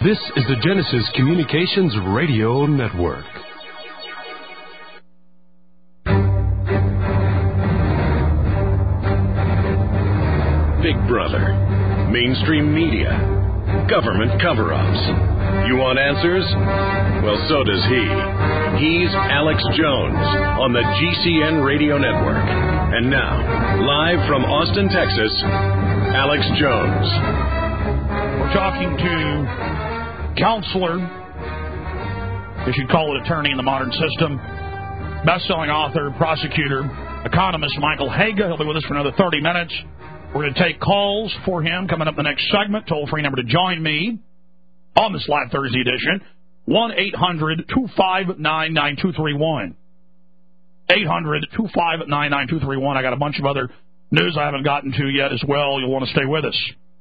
This is the Genesis Communications Radio Network. Big Brother, mainstream media, government cover-ups. You want answers? Well, so does he. He's Alex Jones on the GCN Radio Network. And now, live from Austin, Texas, Alex Jones. We're talking to counselor, you should call it attorney in the modern system, best-selling author, prosecutor, economist Michael Haga. He'll be with us for another 30 minutes. We're going to take calls for him coming up the next segment. Toll-free number to join me on this live Thursday edition, 1-800-259-9231. 800-259-9231. I got a bunch of other news I haven't gotten to yet as well. You'll want to stay with us.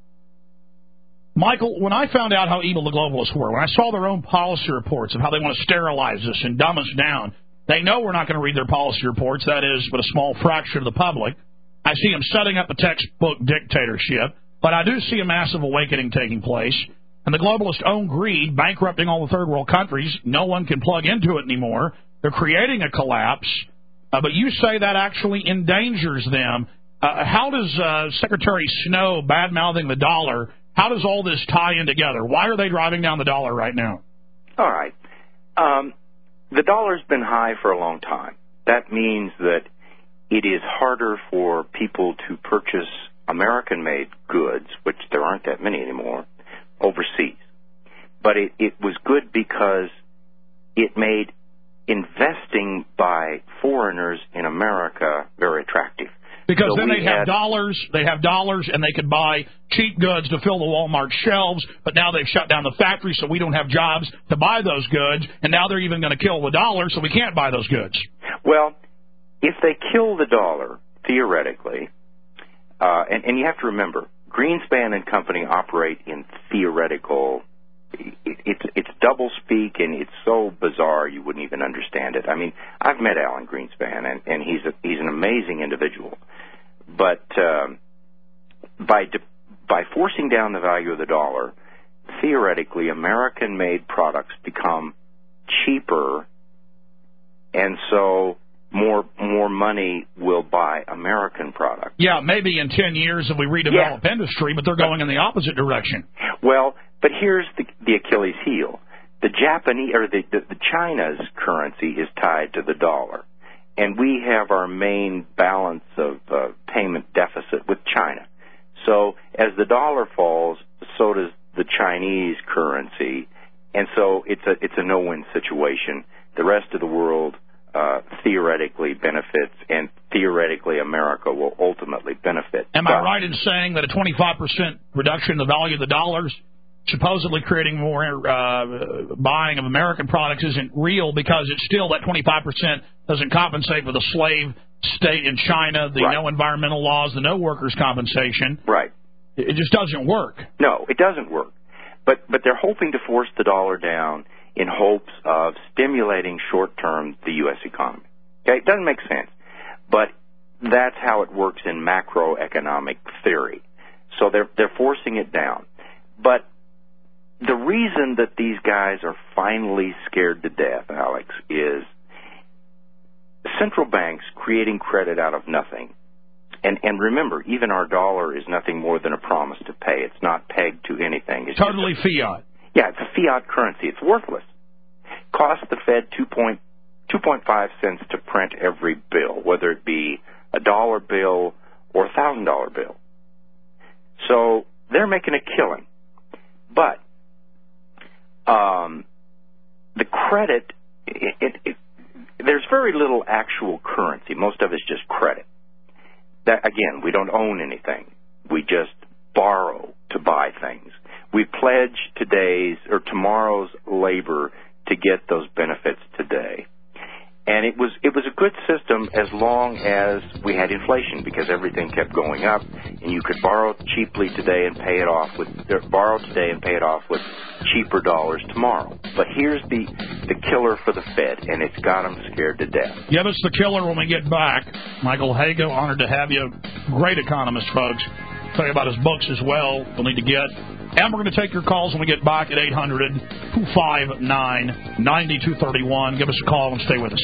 Michael, when I found out how evil the globalists were, when I saw their own policy reports of how they want to sterilize us and dumb us down, they know we're not going to read their policy reports, that is, but a small fraction of the public. I see them setting up a textbook dictatorship, but I do see a massive awakening taking place, and the globalists' own greed bankrupting all the third world countries. No one can plug into it anymore. They're creating a collapse, but you say that actually endangers them. How does Secretary Snow bad-mouthing the dollar, how does all this tie in together? Why are they driving down the dollar right now? All right. The dollar's been high for a long time. That means that it is harder for people to purchase American-made goods, which there aren't that many anymore, overseas. But it was good because it made investing by foreigners in America very attractive. Because so then they'd have dollars, and they could buy cheap goods to fill the Walmart shelves, but now they've shut down the factory, so we don't have jobs to buy those goods, and now they're even going to kill the dollar, so we can't buy those goods. Well, if they kill the dollar, theoretically, and you have to remember, Greenspan and Company operate in theoretical. It's double-speak, and it's so bizarre you wouldn't even understand it. I mean, I've met Alan Greenspan, and he's an amazing individual. But by forcing down the value of the dollar, theoretically, American-made products become cheaper, and so more money will buy American products. Yeah, maybe in 10 years if we redevelop industry, but they're going in the opposite direction. Well, but here's the Achilles heel. The Japanese or the China's currency is tied to the dollar, and we have our main balance of payment deficit with China. So as the dollar falls, so does the Chinese currency, and so it's a no-win situation. The rest of the world theoretically benefits, and theoretically America will ultimately benefit. Am I right in saying that a 25% reduction in the value of the dollars, supposedly creating more buying of American products, isn't real because it's still that 25% doesn't compensate for the slave state in China, the no environmental laws, the no workers' compensation? Right. It just doesn't work. No, it doesn't work. But they're hoping to force the dollar down in hopes of stimulating short-term the U.S. economy. Okay, it doesn't make sense, but that's how it works in macroeconomic theory. So they're forcing it down. But the reason that these guys are finally scared to death, Alex, is central banks creating credit out of nothing. And remember, even our dollar is nothing more than a promise to pay. It's not pegged to anything. It's totally fiat. Yeah, it's a fiat currency. It's worthless. Costs the Fed 2.5 cents to print every bill, whether it be a dollar bill or a $1,000 bill. So they're making a killing. But the credit, there's very little actual currency. Most of it's just credit. That, again, we don't own anything. We just borrow to buy things. We pledge today's or tomorrow's labor to get those benefits today. And it was a good system as long as we had inflation, because everything kept going up, and you could borrow cheaply today and pay it off with cheaper dollars tomorrow. But here's the killer for the Fed, and it's got them scared to death. Give us the killer when we get back. Michael Haga, honored to have you. Great economist, folks. Tell you about his books as well. You'll need to get And we're going to take your calls when we get back at 800-259-9231. Give us a call and stay with us.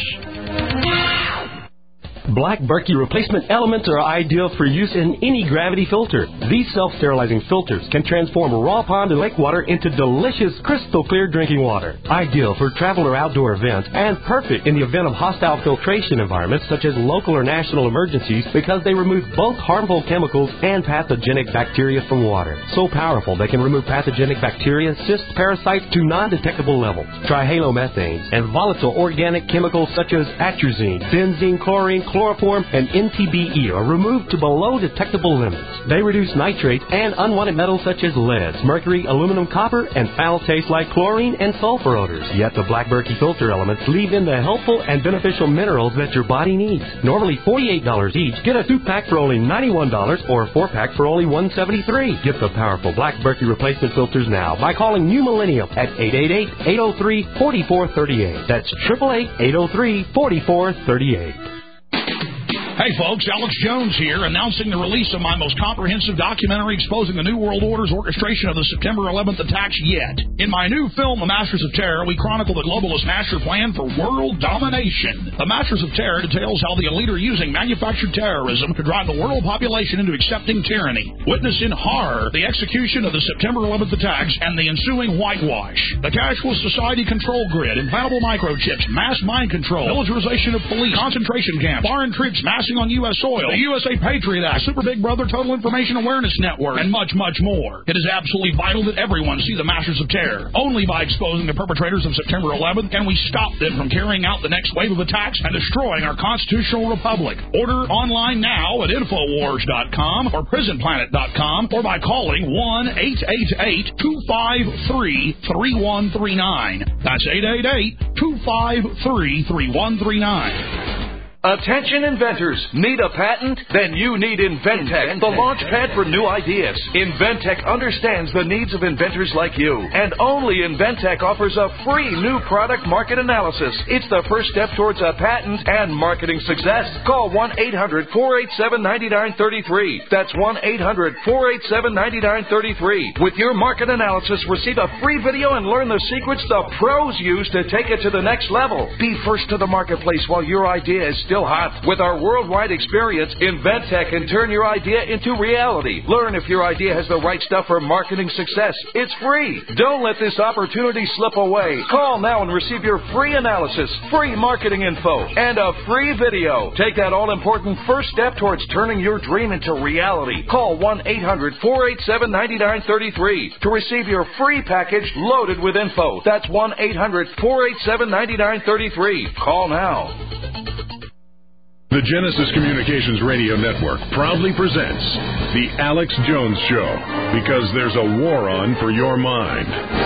Black Berkey replacement elements are ideal for use in any gravity filter. These self-sterilizing filters can transform raw pond and lake water into delicious, crystal clear drinking water. Ideal for travel or outdoor events, and perfect in the event of hostile filtration environments such as local or national emergencies, because they remove both harmful chemicals and pathogenic bacteria from water. So powerful they can remove pathogenic bacteria, cysts, parasites to non-detectable levels. Trihalomethanes and volatile organic chemicals such as atrazine, benzene, chlorine, chloroform, and NTBE are removed to below detectable limits. They reduce nitrates and unwanted metals such as lead, mercury, aluminum, copper, and foul taste like chlorine and sulfur odors. Yet the Black Berkey filter elements leave in the helpful and beneficial minerals that your body needs. Normally $48 each, get a 2-pack for only $91 or a 4-pack for only $173. Get the powerful Black Berkey replacement filters now by calling New Millennium at 888-803-4438. That's 888-803-4438. Hey folks, Alex Jones here, announcing the release of my most comprehensive documentary exposing the New World Order's orchestration of the September 11th attacks yet. In my new film, The Masters of Terror, we chronicle the globalist master plan for world domination. The Masters of Terror details how the elite are using manufactured terrorism to drive the world population into accepting tyranny. Witness in horror the execution of the September 11th attacks and the ensuing whitewash. The cashless society control grid, implantable microchips, mass mind control, militarization of police, concentration camps, foreign troops massing on U.S. soil, the USA Patriot Act, Super Big Brother Total Information Awareness Network, and much, much more. It is absolutely vital that everyone see the Masters of Terror. Only by exposing the perpetrators of September 11th can we stop them from carrying out the next wave of attacks and destroying our constitutional republic. Order online now at Infowars.com or PrisonPlanet.com or by calling 1-888-253-3139. That's 888-253-3139. Attention inventors, need a patent? Then you need Inventec, the launch pad for new ideas. Inventec understands the needs of inventors like you, and only Inventec offers a free new product market analysis. It's the first step towards a patent and marketing success. Call 1-800-487-9933. That's 1-800-487-9933. With your market analysis, receive a free video and learn the secrets the pros use to take it to the next level. Be first to the marketplace while your idea is still hot. With our worldwide experience, Inventec can turn your idea into reality. Learn if your idea has the right stuff for marketing success. It's free. Don't let this opportunity slip away. Call now and receive your free analysis, free marketing info, and a free video. Take that all-important first step towards turning your dream into reality. Call 1-800-487-9933 to receive your free package loaded with info. That's 1-800-487-9933. Call now. The Genesis Communications Radio Network proudly presents The Alex Jones Show, because there's a war on for your mind.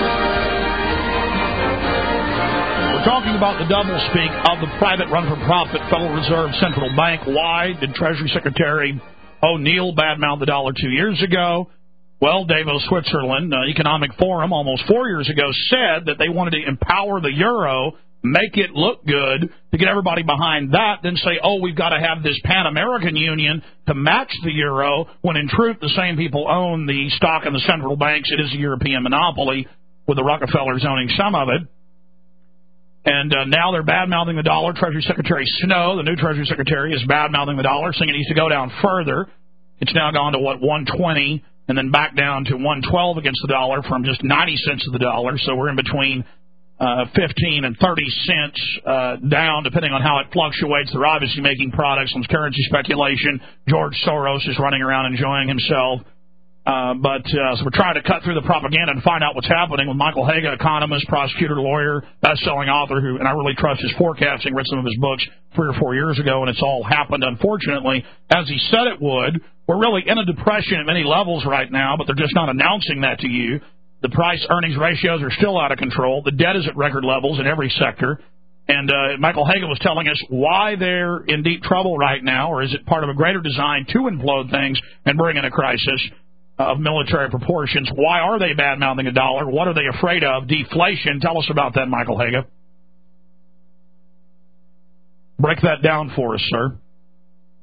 We're talking about the doublespeak of the private run-for-profit Federal Reserve Central Bank. Why did Treasury Secretary O'Neill badmouth the dollar 2 years ago? Well, Davos, Switzerland Economic Forum almost 4 years ago said that they wanted to empower the euro, make it look good, to get everybody behind that, then say, oh, we've got to have this Pan-American Union to match the euro, when in truth the same people own the stock in the central banks. It is a European monopoly, with the Rockefellers owning some of it. And now they're bad-mouthing the dollar. Treasury Secretary Snow, the new Treasury Secretary, is bad-mouthing the dollar, saying it needs to go down further. It's now gone to, 120, and then back down to 112 against the dollar from just 90 cents of the dollar. So we're in between 15 and 30 cents down, depending on how it fluctuates. They're obviously making products on currency speculation. George Soros is running around enjoying himself. So we're trying to cut through the propaganda and find out what's happening with Michael Haga, economist, prosecutor, lawyer, best-selling author, and I really trust his forecasting. Read some of his books 3 or 4 years ago, and it's all happened, unfortunately, as he said it would. We're really in a depression at many levels right now, but they're just not announcing that to you. The price-earnings ratios are still out of control. The debt is at record levels in every sector. And Michael Haga was telling us why they're in deep trouble right now, or is it part of a greater design to implode things and bring in a crisis of military proportions? Why are they bad-mouthing the dollar? What are they afraid of? Deflation. Tell us about that, Michael Haga. Break that down for us, sir.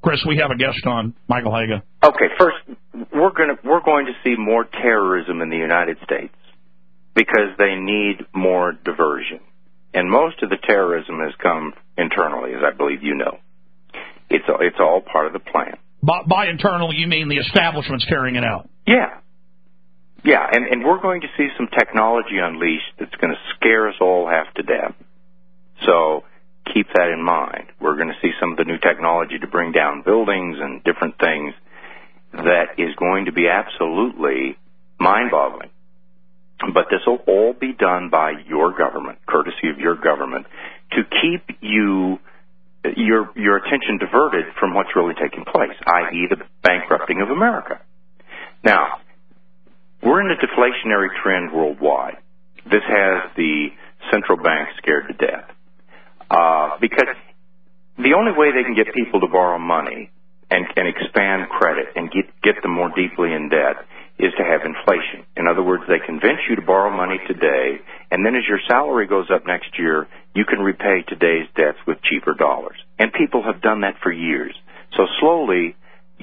Chris, we have a guest on, Michael Haga. Okay, first, we're going to see more terrorism in the United States because they need more diversion. And most of the terrorism has come internally, as I believe you know. It's all part of the plan. By internal, you mean the establishment's carrying it out? Yeah. Yeah, and we're going to see some technology unleashed that's going to scare us all half to death. So keep that in mind. We're going to see some of the new technology to bring down buildings and different things that is going to be absolutely mind-boggling. But this will all be done by your government, courtesy of your government, to keep your attention diverted from what's really taking place, i.e. the bankrupting of America. Now, we're in a deflationary trend worldwide. This has the central banks scared to death. Because the only way they can get people to borrow money and expand credit and get them more deeply in debt is to have inflation. In other words, they convince you to borrow money today, and then as your salary goes up next year, you can repay today's debts with cheaper dollars. And people have done that for years. So slowly,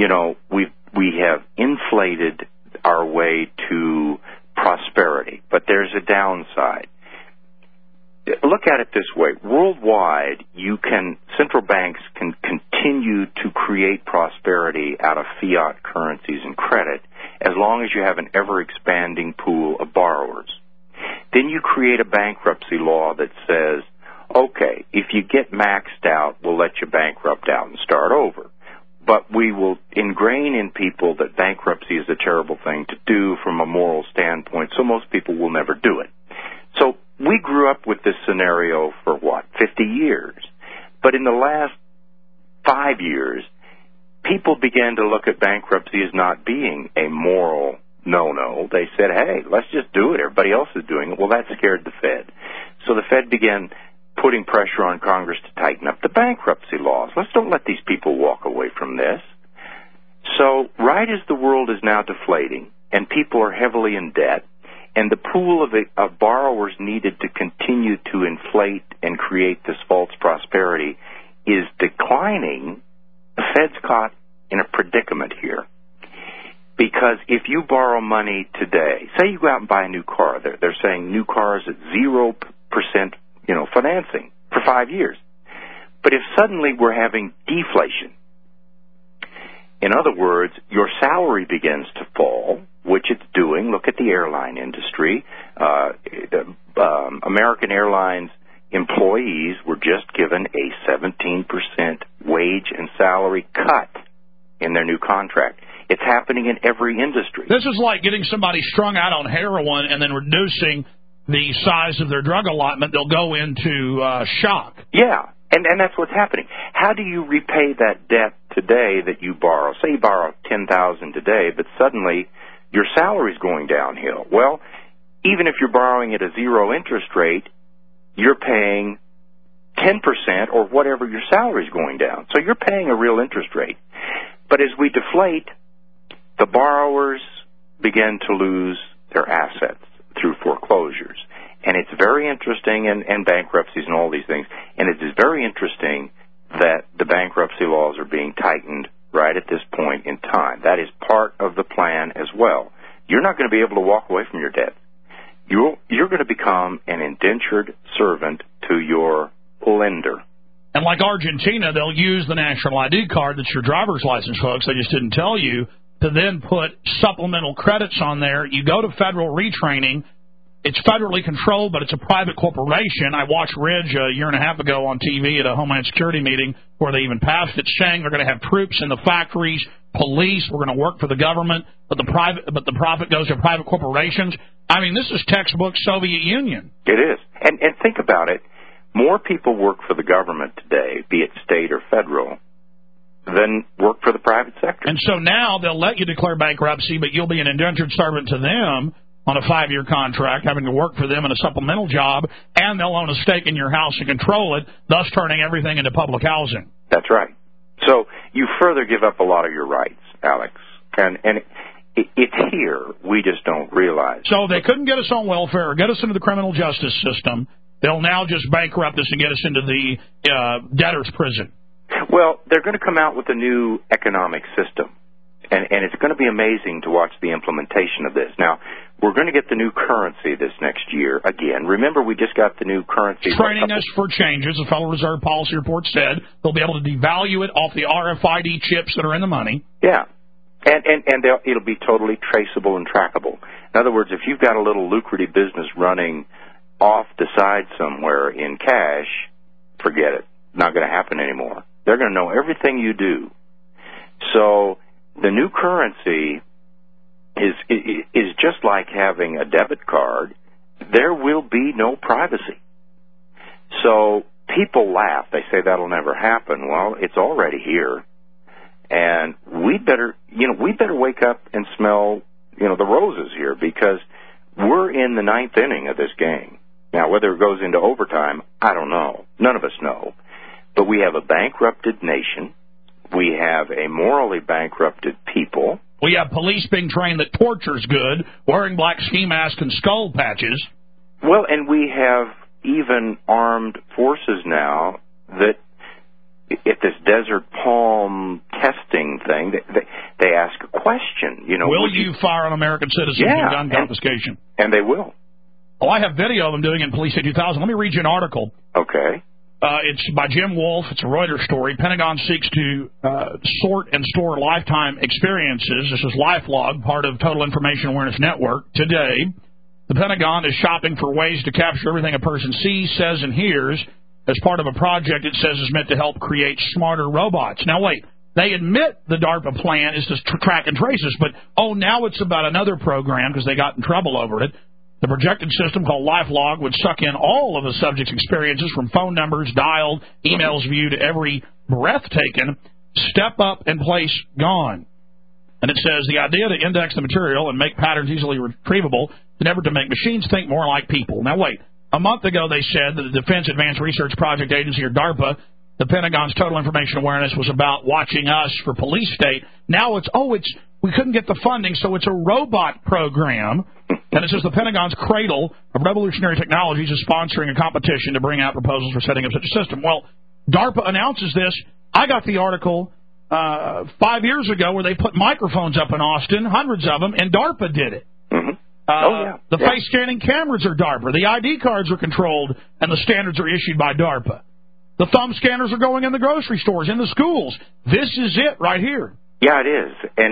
we have inflated our way to prosperity. But there's a downside. Look at it this way. Worldwide, central banks can continue to create prosperity out of fiat currencies and credit as long as you have an ever-expanding pool of borrowers. Then you create a bankruptcy law that says, okay, if you get maxed out, we'll let you bankrupt out and start over. But we will ingrain in people that bankruptcy is a terrible thing to do from a moral standpoint, so most people will never do it. So we grew up with this scenario for, 50 years. But in the last 5 years, people began to look at bankruptcy as not being a moral no-no. They said, hey, let's just do it. Everybody else is doing it. Well, that scared the Fed. So the Fed began putting pressure on Congress to tighten up the bankruptcy laws. Don't let these people walk away from this. So right as the world is now deflating and people are heavily in debt, and the pool of borrowers needed to continue to inflate and create this false prosperity is declining, the Fed's caught in a predicament here. Because if you borrow money today, say you go out and buy a new car, they're saying new cars at 0% financing for 5 years. But if suddenly we're having deflation, in other words, your salary begins to fall, which it's doing. Look at the airline industry. American Airlines employees were just given a 17% wage and salary cut in their new contract. It's happening in every industry. This is like getting somebody strung out on heroin and then reducing the size of their drug allotment. They'll go into shock. Yeah, and that's what's happening. How do you repay that debt today that you borrow? Say you borrow $10,000 today, but suddenly your salary's going downhill. Well, even if you're borrowing at a 0 interest rate, you're paying 10% or whatever your salary's going down. So you're paying a real interest rate. But as we deflate, the borrowers begin to lose their assets through foreclosures. And it's very interesting, and bankruptcies and all these things, and it is very interesting that the bankruptcy laws are being tightened right at this point in time. That is part of the plan as well. You're not going to be able to walk away from your debt. You're going to become an indentured servant to your lender. And like Argentina, they'll use the national ID card that's your driver's license, folks. They just didn't tell you, to then put supplemental credits on there. You go to federal retraining. It's federally controlled, but it's a private corporation. I watched Ridge a year and a half ago on TV at a Homeland Security meeting where they even passed it, saying they're going to have troops in the factories, police. We're going to work for the government, but the profit goes to private corporations. I mean, this is textbook Soviet Union. It is, and think about it. More people work for the government today, be it state or federal, than work for the private sector. And so now they'll let you declare bankruptcy, but you'll be an indentured servant to them on a 5-year contract, having to work for them in a supplemental job, and they'll own a stake in your house and control it, thus turning everything into public housing. That's right. So you further give up a lot of your rights, Alex. And it's here. We just don't realize. So they couldn't get us on welfare or get us into the criminal justice system. They'll now just bankrupt us and get us into the debtor's prison. Well, they're going to come out with a new economic system, and it's going to be amazing to watch the implementation of this. Now, we're going to get the new currency this next year again. Remember, we just got the new currency. Training us for changes. The Federal Reserve Policy Report said they'll be able to devalue it off the RFID chips that are in the money. Yeah, and it'll be totally traceable and trackable. In other words, if you've got a little lucrative business running off the side somewhere in cash, forget it. Not going to happen anymore. They're going to know everything you do. So the new currency is just like having a debit card. There will be no privacy. So people laugh. They say that'll never happen. Well, it's already here. And we better wake up and smell, the roses here, because we're in the ninth inning of this game. Now, whether it goes into overtime, I don't know. None of us know. But we have a bankrupted nation. We have a morally bankrupted people. We have police being trained that torture's good, wearing black ski masks and skull patches. Well, and we have even armed forces now that, at this Desert Palm testing thing, they ask a question. Will you fire on American citizens with gun confiscation? And they will. Oh, I have video of them doing it in Police State 2000. Let me read you an article. Okay. It's by Jim Wolf. It's a Reuters story. Pentagon seeks to sort and store lifetime experiences. This is LifeLog, part of Total Information Awareness Network. Today, the Pentagon is shopping for ways to capture everything a person sees, says, and hears as part of a project it says is meant to help create smarter robots. Now, wait. They admit the DARPA plan is to track and trace us, but, now it's about another program because they got in trouble over it. The projected system called LifeLog would suck in all of the subject's experiences from phone numbers dialed, emails viewed, every breath taken, step up and place gone. And it says the idea to index the material and make patterns easily retrievable is never to make machines think more like people. Now, wait. A month ago they said that the Defense Advanced Research Project Agency, or DARPA, the Pentagon's Total Information Awareness, was about watching us for police state. Now we couldn't get the funding, so it's a robot program. And it says the Pentagon's Cradle of Revolutionary Technologies is sponsoring a competition to bring out proposals for setting up such a system. Well, DARPA announces this. I got the article 5 years ago where they put microphones up in Austin, hundreds of them, and DARPA did it. Mm-hmm. The face scanning cameras are DARPA. The ID cards are controlled, and the standards are issued by DARPA. The thumb scanners are going in the grocery stores, in the schools. This is it right here. Yeah, it is. And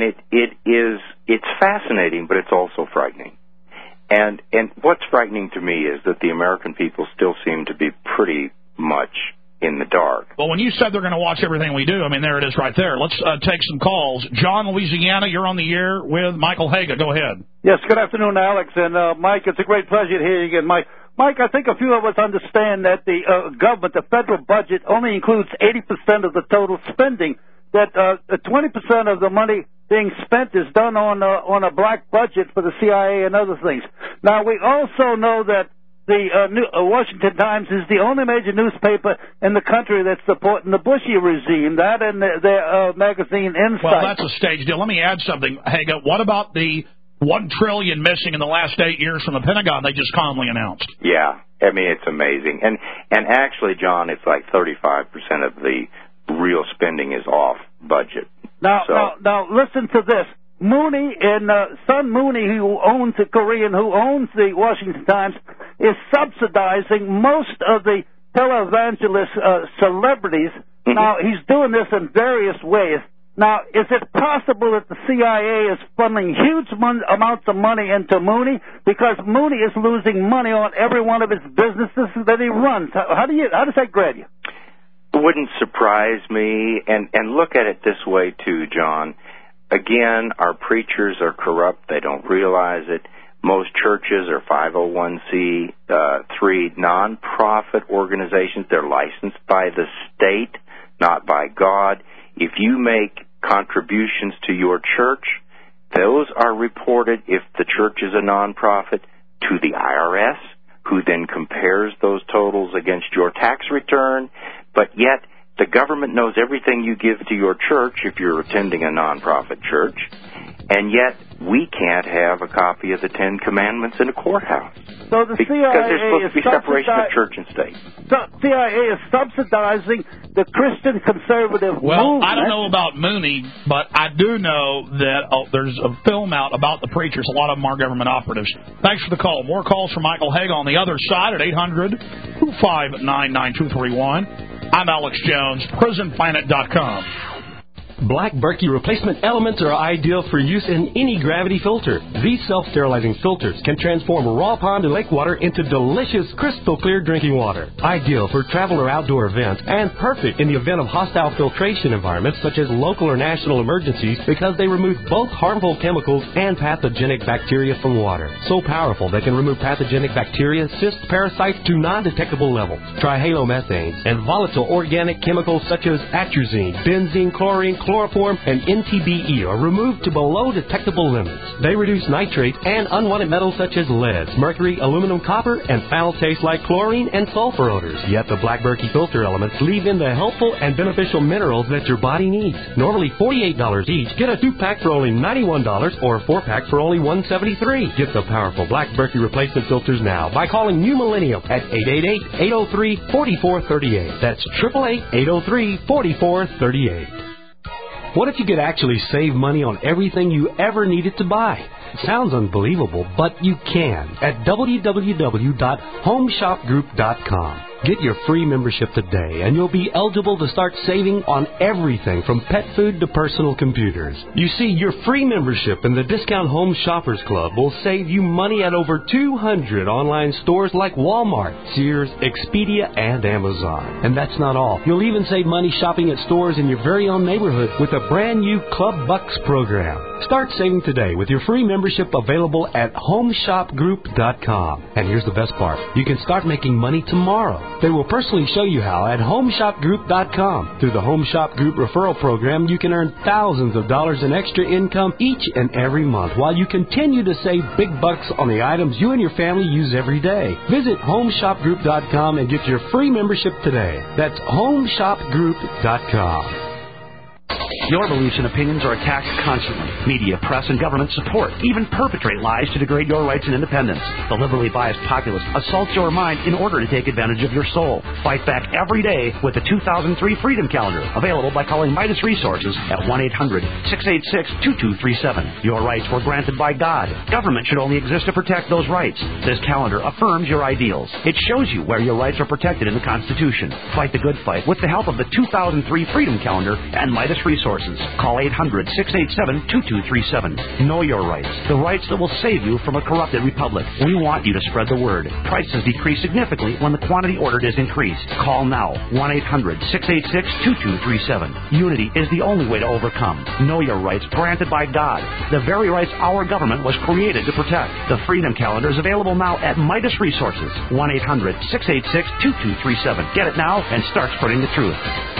it's fascinating, but it's also frightening. And what's frightening to me is that the American people still seem to be pretty much in the dark. Well, when you said they're going to watch everything we do, there it is right there. Let's take some calls. John, Louisiana, you're on the air with Michael Haga. Go ahead. Yes, good afternoon, Alex. And, Mike, it's a great pleasure to hear you again. Mike, I think a few of us understand that the government, the federal budget, only includes 80% of the total spending. That 20% of the money being spent is done on a black budget for the CIA and other things. Now, we also know that the Washington Times is the only major newspaper in the country that's supporting the Bushy regime. That and their magazine Insight. Well, that's a stage deal. Let me add something, Haga. What about the $1 trillion missing in the last 8 years from the Pentagon they just calmly announced? Yeah, it's amazing. And actually, John, it's like 35% of the real spending is off budget. Now, listen to this. Mooney and Sun Mooney, who owns the Korean, who owns the Washington Times, is subsidizing most of the televangelist celebrities. Mm-hmm. Now, he's doing this in various ways. Now, is it possible that the CIA is funneling huge amounts of money into Mooney? Because Mooney is losing money on every one of his businesses that he runs. How does that grab you? It wouldn't surprise me. And look at it this way, too, John. Again, our preachers are corrupt. They don't realize it. Most churches are 501c3 nonprofit organizations. They're licensed by the state, not by God. If you make contributions to your church, those are reported, if the church is a nonprofit, to the IRS, who then compares those totals against your tax return. But yet, the government knows everything you give to your church if you're attending a nonprofit church. And yet, we can't have a copy of the Ten Commandments in a courthouse. So the because CIA there's supposed to be separation of church and state. CIA is subsidizing the Christian conservative Well, movement. I don't know about Mooney, but I do know that there's a film out about the preachers. A lot of them are government operatives. Thanks for the call. More calls from Michael Haga on the other side at 800-259-9231. I'm Alex Jones, PrisonPlanet.com. Black Berkey replacement elements are ideal for use in any gravity filter. These self-sterilizing filters can transform raw pond and lake water into delicious, crystal clear drinking water. Ideal for travel or outdoor events, and perfect in the event of hostile filtration environments such as local or national emergencies because they remove both harmful chemicals and pathogenic bacteria from water. So powerful they can remove pathogenic bacteria, cysts, parasites to non-detectable levels. Trihalomethanes and volatile organic chemicals such as atrazine, benzene, chlorine, chloroform, and NTBE are removed to below detectable limits. They reduce nitrates and unwanted metals such as lead, mercury, aluminum, copper, and foul taste like chlorine and sulfur odors. Yet the Black Berkey filter elements leave in the helpful and beneficial minerals that your body needs. Normally $48 each, get a 2-pack for only $91 or a 4-pack for only $173. Get the powerful Black Berkey replacement filters now by calling New Millennium at 888-803-4438. That's 888-803-4438. What if you could actually save money on everything you ever needed to buy? Sounds unbelievable, but you can at www.homeshopgroup.com. Get your free membership today, and you'll be eligible to start saving on everything from pet food to personal computers. You see, your free membership in the Discount Home Shoppers Club will save you money at over 200 online stores like Walmart, Sears, Expedia, and Amazon. And that's not all. You'll even save money shopping at stores in your very own neighborhood with a brand new Club Bucks program. Start saving today with your free membership available at homeshopgroup.com. And here's the best part. You can start making money tomorrow. They will personally show you how at homeshopgroup.com. Through the Home Shop Group referral program, you can earn thousands of dollars in extra income each and every month while you continue to save big bucks on the items you and your family use every day. Visit homeshopgroup.com and get your free membership today. That's homeshopgroup.com. Your beliefs and opinions are attacked constantly. Media, press, and government support even perpetrate lies to degrade your rights and independence. The liberally biased populace assaults your mind in order to take advantage of your soul. Fight back every day with the 2003 Freedom Calendar, available by calling Midas Resources at 1-800-686-2237. Your rights were granted by God. Government should only exist to protect those rights. This calendar affirms your ideals. It shows you where your rights are protected in the Constitution. Fight the good fight with the help of the 2003 Freedom Calendar and Midas Resources. Call 800-687-2237. Know your rights. The rights that will save you from a corrupted republic. We want you to spread the word. Prices decrease significantly when the quantity ordered is increased. Call now. 1-800-686-2237. Unity is the only way to overcome. Know your rights granted by God. The very rights our government was created to protect. The Freedom Calendar is available now at Midas Resources. 1-800-686-2237. Get it now and start spreading the truth.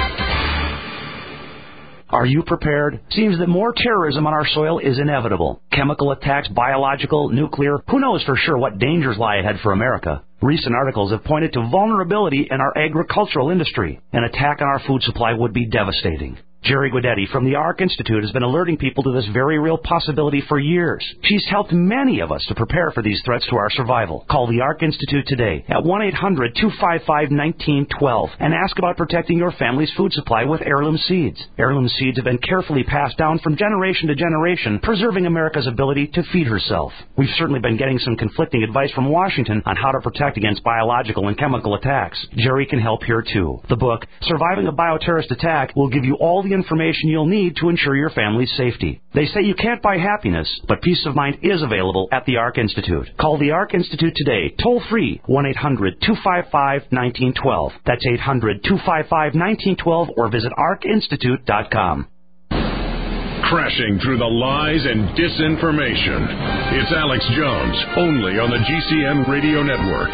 Are you prepared? Seems that more terrorism on our soil is inevitable. Chemical attacks, biological, nuclear, who knows for sure what dangers lie ahead for America. Recent articles have pointed to vulnerability in our agricultural industry. An attack on our food supply would be devastating. Jerry Guidetti from the ARC Institute has been alerting people to this very real possibility for years. She's helped many of us to prepare for these threats to our survival. Call the ARC Institute today at 1-800-255-1912 and ask about protecting your family's food supply with heirloom seeds. Heirloom seeds have been carefully passed down from generation to generation, preserving America's ability to feed herself. We've certainly been getting some conflicting advice from Washington on how to protect against biological and chemical attacks. Jerry can help here too. The book, Surviving a Bioterrorist Attack, will give you all the information you'll need to ensure your family's safety. They say you can't buy happiness, but peace of mind is available at the ARC Institute. Call the ARC Institute today, toll free, 1-800-255-1912. That's 800-255-1912, or visit arcinstitute.com. Crashing through the lies and disinformation. It's Alex Jones, only on the GCN Radio Network.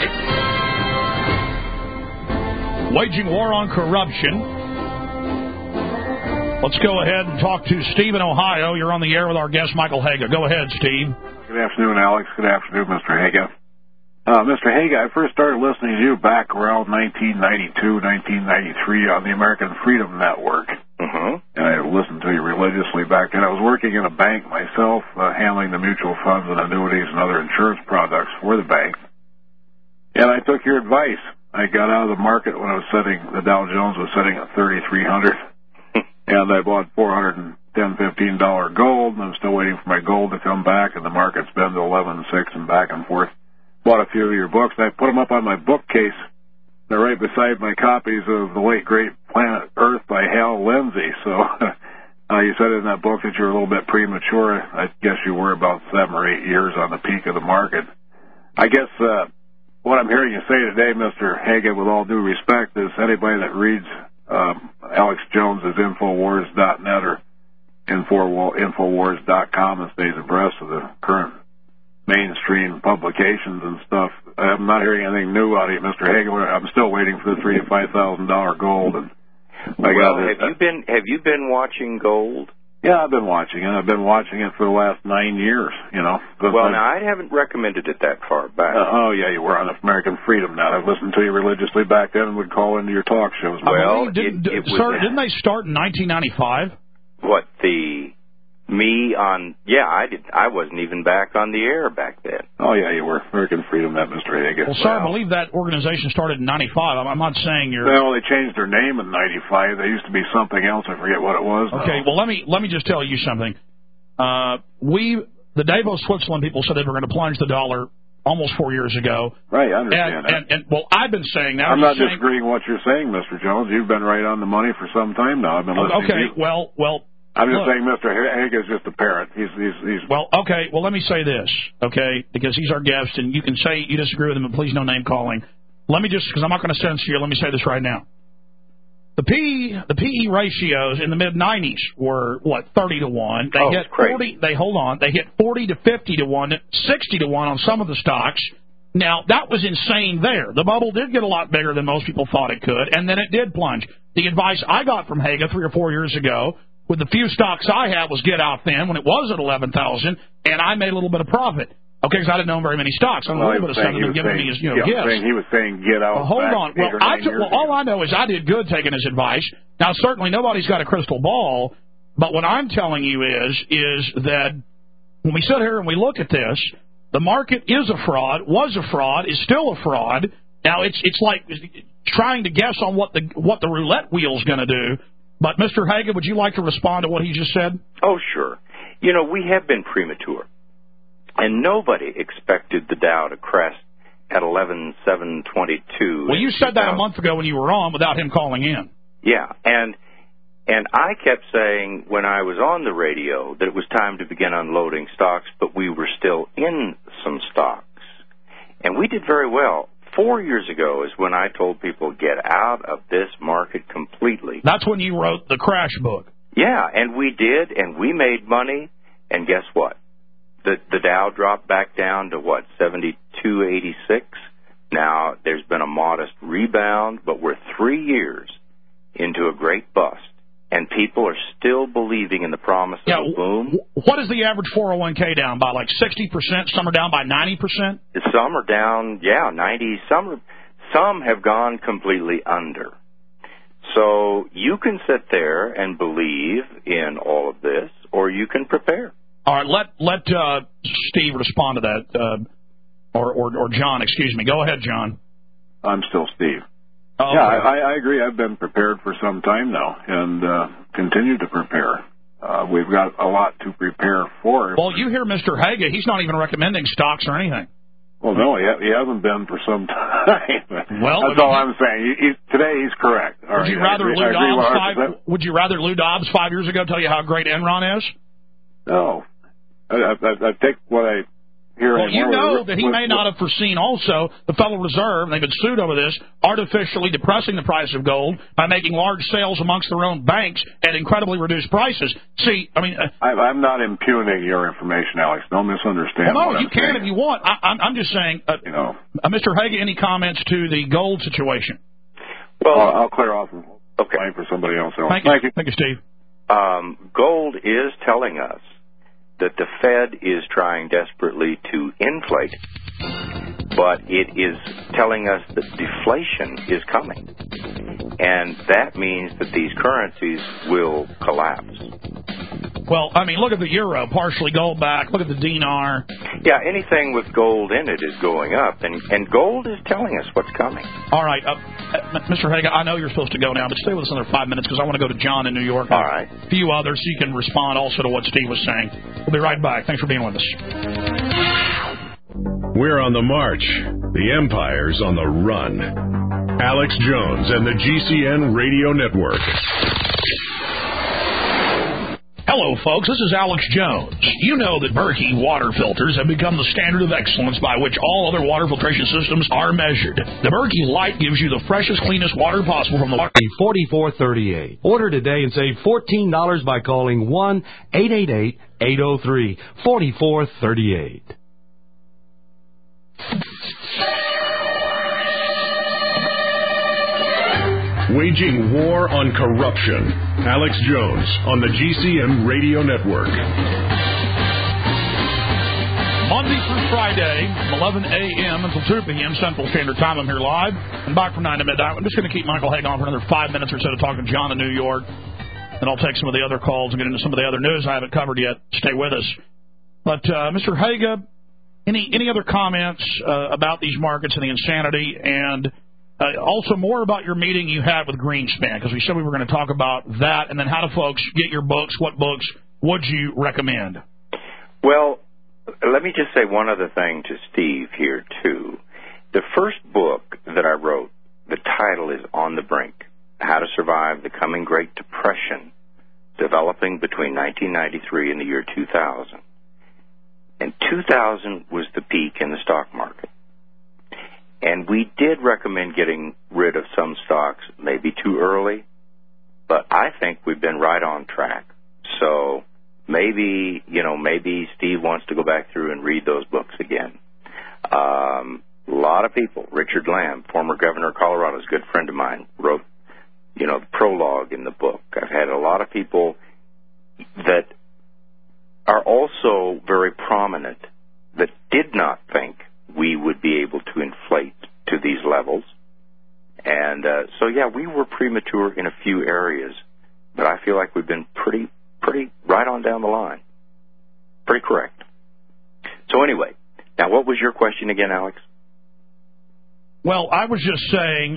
Waging war on corruption. Let's go ahead and talk to Steve in Ohio. You're on the air with our guest, Michael Haga. Go ahead, Steve. Good afternoon, Alex. Good afternoon, Mr. Haga. Mr. Haga, I first started listening to you back around 1992, 1993 on the American Freedom Network. And I listened to you religiously back then. I was working in a bank myself, handling the mutual funds and annuities and other insurance products for the bank. And I took your advice. I got out of the market when the Dow Jones was sitting at 3,300. And I bought $410, $15 gold, and I'm still waiting for my gold to come back, and the market's been to 11.6 and back and forth. Bought a few of your books, and I put them up on my bookcase. They're right beside my copies of The Late Great Planet Earth by Hal Lindsey. So you said in that book that you were a little bit premature. I guess you were about 7 or 8 years on the peak of the market. I guess what I'm hearing you say today, Mr. Haga, with all due respect, is anybody that reads Alex Jones' Infowars.net or Infowars.com and stays abreast of the current mainstream publications and stuff. I'm not hearing anything new out of you, Mr. Hagen. I'm still waiting for the $3,000 to $5,000 gold. And have you been watching gold? Yeah, I've been watching it. I've been watching it for the last 9 years. Now I haven't recommended it that far back. Yeah, you were on American Freedom now. I've listened to you religiously back then and would call into your talk shows. Well, didn't they start in 1995? What, I did. I wasn't even back on the air back then. Oh, yeah, you were. American Freedom, that, Mr. Hagen. Well, sir, I believe that organization started in 95. I'm not saying you're... Well, they changed their name in 95. They used to be something else. I forget what it was. Okay, well, let me just tell you something. The Davos, Switzerland people said they were going to plunge the dollar almost 4 years ago. Right, I understand that. And I've been saying that. I'm not disagreeing what you're saying, Mr. Jones. You've been right on the money for some time now. I've been listening to you. Well... I'm just saying Mr. Haga is just a parrot. He's... Well, okay. Well, let me say this, okay, because he's our guest, and you can say you disagree with him, but please no name calling. Let me just, because I'm not going to censor you, let me say this right now. The PE ratios in the mid-90s were, 30 to 1. They hit 40. They hit 40 to 50 to 1, 60 to 1 on some of the stocks. Now, that was insane there. The bubble did get a lot bigger than most people thought it could, and then it did plunge. The advice I got from Haga 3 or 4 years ago, with the few stocks I had, was get out then when it was at 11,000, and I made a little bit of profit. Okay, because I didn't own very many stocks. I owned a little bit of stuff and giving me his, gifts. He was saying get out. Hold on. All I know is I did good taking his advice. Now, certainly nobody's got a crystal ball, but what I'm telling you is that when we sit here and we look at this, the market is a fraud, was a fraud, is still a fraud. Now, it's like trying to guess on what the roulette wheel's going to do. But, Mr. Haga, would you like to respond to what he just said? Oh, sure. We have been premature. And nobody expected the Dow to crest at 11,722. Well, you said that a month ago when you were on without him calling in. Yeah, and I kept saying when I was on the radio that it was time to begin unloading stocks, but we were still in some stocks. And we did very well. 4 years ago is when I told people, get out of this market completely. That's when you wrote the crash book. Yeah, and we did, and we made money, and guess what? The Dow dropped back down to, 72.86? Now, there's been a modest rebound, but we're 3 years into a great bust, and people are still believing in the promise of a boom. What is the average 401k down by, 60%? Some are down by 90%? Some are down, 90. Some have gone completely under. So you can sit there and believe in all of this, or you can prepare. All right, let Steve respond to that, or John, excuse me. Go ahead, John. I'm still Steve. Oh, yeah, okay. I agree. I've been prepared for some time now and continue to prepare. We've got a lot to prepare for. Well, you hear Mr. Haga. He's not even recommending stocks or anything. Well, no, he hasn't been for some time. Well, that's all I'm saying. Today he's correct. Would you rather Lou Dobbs 5 years ago tell you how great Enron is? No. I take what I hear. Well, you know that he may not have foreseen also the Federal Reserve, and they've been sued over this, artificially depressing the price of gold by making large sales amongst their own banks at incredibly reduced prices. See, I mean... I'm not impugning your information, Alex. Don't misunderstand. Well, no, you can if you want. I'm just saying, Mr. Haga, any comments to the gold situation? Well, I'll clear off and line for somebody else. Thank you. Thank you, Steve. Gold is telling us that the Fed is trying desperately to inflate, but it is telling us that deflation is coming. And that means that these currencies will collapse. Well, I mean, look at the euro, partially gold back. Look at the dinar. Yeah, anything with gold in it is going up, and gold is telling us what's coming. All right. Mr. Haga, I know you're supposed to go now, but stay with us another 5 minutes because I want to go to John in New York. All right. A few others so you can respond also to what Steve was saying. We'll be right back. Thanks for being with us. We're on the march. The Empire's on the run. Alex Jones and the GCN Radio Network. Hello, folks. This is Alex Jones. You know that Berkey water filters have become the standard of excellence by which all other water filtration systems are measured. The Berkey Light gives you the freshest, cleanest water possible from the water. 4438. Order today and save $14 by calling 1-888-803-4438. Waging war on corruption. Alex Jones on the GCN Radio Network. Monday through Friday, from 11 a.m. until 2 p.m. Central Standard Time. I'm here live and back from 9 to midnight. I'm just going to keep Michael Hagan on for another 5 minutes or so to talk to John in New York. And I'll take some of the other calls and get into some of the other news I haven't covered yet. Stay with us. But, Mr. Haga, any other comments about these markets and the insanity, and also more about your meeting you had with Greenspan, because we said we were going to talk about that, and then how do folks get your books? What books would you recommend? Well, let me just say one other thing to Steve here, too. The first book that I wrote, the title is On the Brink, How to Survive the Coming Great Depression, developing between 1993 and the year 2000. And 2000 was the peak in the stock market. And we did recommend getting rid of some stocks maybe too early, but I think we've been right on track. So maybe Steve wants to go back through and read those books again. A lot of people, Richard Lamb, former governor of Colorado, is a good friend of mine, wrote, the prologue in the book. I've had a lot of people that are also very prominent that did not think we would be able to inflate to these levels. And we were premature in a few areas, but I feel like we've been pretty right on down the line. Pretty correct. So anyway, now what was your question again, Alex? Well, I was just saying,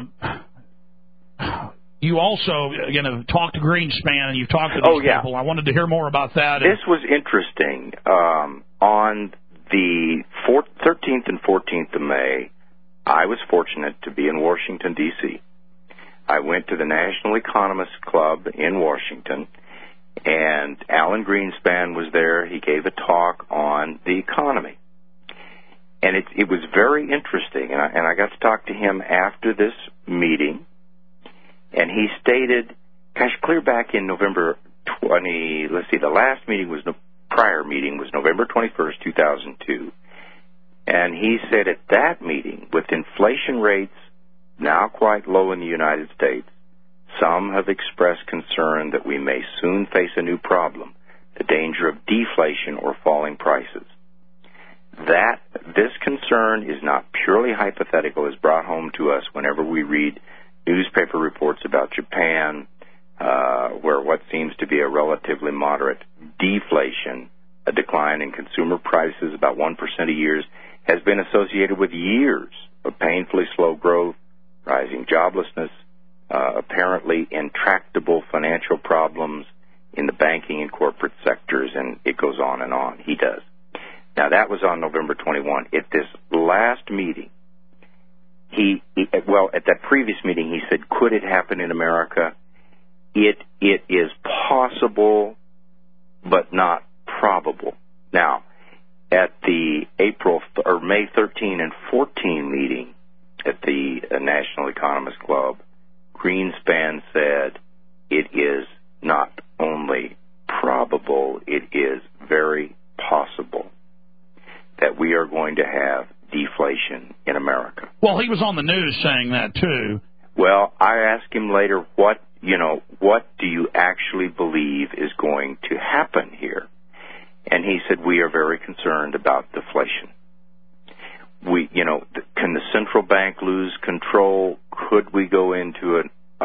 you also, again, have talked to Greenspan and you've talked to these people. I wanted to hear more about that. This was interesting. On the 13th and 14th of May, I was fortunate to be in Washington, D.C. I went to the National Economists Club in Washington, and Alan Greenspan was there. He gave a talk on the economy. And it was very interesting, and I got to talk to him after this meeting, and he stated, clear back in November the last meeting was prior meeting was November 21st, 2002. And he said at that meeting, with inflation rates now quite low in the United States, some have expressed concern that we may soon face a new problem, the danger of deflation or falling prices. That this concern is not purely hypothetical is brought home to us whenever we read newspaper reports about Japan, where what seems to be a relatively moderate deflation, a decline in consumer prices about 1% a year, has been associated with years of painfully slow growth, rising joblessness, apparently intractable financial problems in the banking and corporate sectors, and it goes on and on. He does. Now, that was on November 21. At this last meeting, at that previous meeting, he said, could it happen in America? It is possible, but not probable. Now, at the May 13 and 14 meeting at the National Economists Club, Greenspan said it is not only probable, it is very possible that we are going to have deflation in America. Well, he was on the news saying that, too. Well, I asked him later, what do you actually believe is going to happen here? And he said, we are very concerned about deflation. Can the central bank lose control? Could we go into